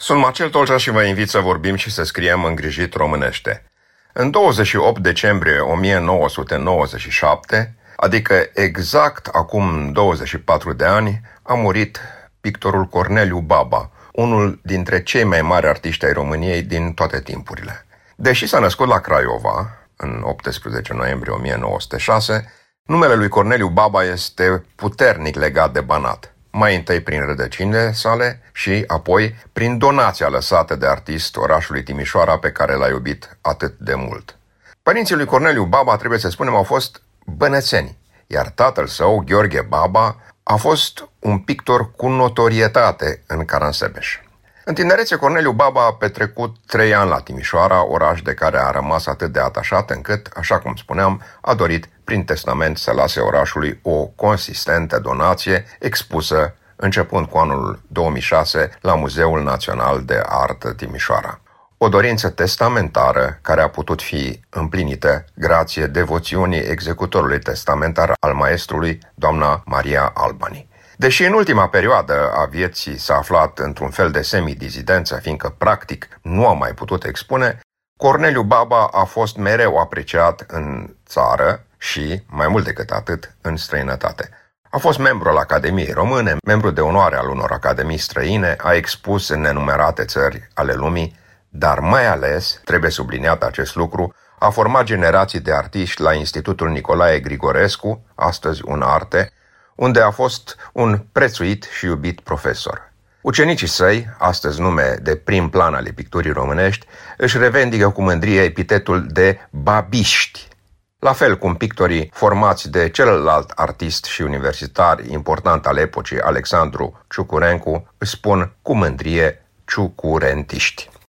Sunt Marcel Tolja și vă invit să vorbim și să scriem îngrijit românește. În 28 decembrie 1997, adică exact acum 24 de ani, a murit pictorul Corneliu Baba, unul dintre cei mai mari artiști ai României din toate timpurile. Deși s-a născut la Craiova, în 18 noiembrie 1906, numele lui Corneliu Baba este puternic legat de Banat. Mai întâi prin rădăcinile sale și apoi prin donația lăsată de artist orașului Timișoara, pe care l-a iubit atât de mult. Părinții lui Corneliu Baba, trebuie să spunem, au fost bănețeni, iar tatăl său, Gheorghe Baba, a fost un pictor cu notorietate în Caransebeș. În tinerețe, Corneliu Baba a petrecut 3 ani la Timișoara, oraș de care a rămas atât de atașat încât, așa cum spuneam, a dorit prin testament să lase orașului o consistentă donație expusă începând cu anul 2006 la Muzeul Național de Artă Timișoara. O dorință testamentară care a putut fi împlinită grație devoțiunii executorului testamentar al maestrului, doamna Maria Albani. Deși în ultima perioadă a vieții s-a aflat într-un fel de semidizidență, fiindcă practic nu a mai putut expune, Corneliu Baba a fost mereu apreciat în țară și, mai mult decât atât, în străinătate. A fost membru al Academiei Române, membru de onoare al unor academii străine, a expus în nenumerate țări ale lumii, dar mai ales, trebuie subliniat acest lucru, a format generații de artiști la Institutul Nicolae Grigorescu, astăzi UNARTE, unde a fost un prețuit și iubit profesor. Ucenicii săi, astăzi nume de prim plan ale picturii românești, își revendică cu mândrie epitetul de babiști, la fel cum pictorii formați de celălalt artist și universitar important al epocii, Alexandru Ciucurencu, își spun cu mândrie ciucurentiști.